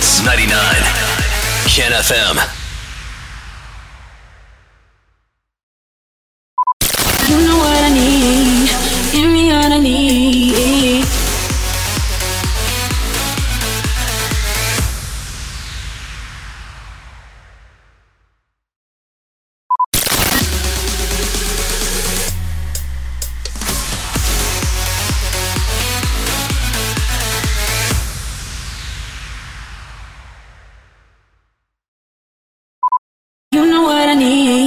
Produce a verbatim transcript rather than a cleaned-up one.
Hits ninety-nine. Ken F M. You know what I need. Give me what I need. You know what I need.